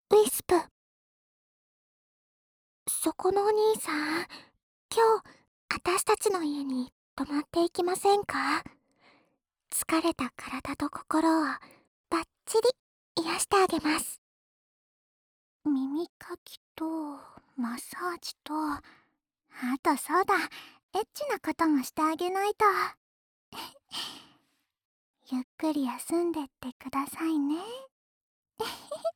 ウィスプ、そこのお兄さん、今日、私たちの家に泊まっていきませんか？疲れた体と心をバッチリ癒してあげます。耳かきと、マッサージと、あとそうだ、エッチなこともしてあげないと。ゆっくり休んでってくださいね。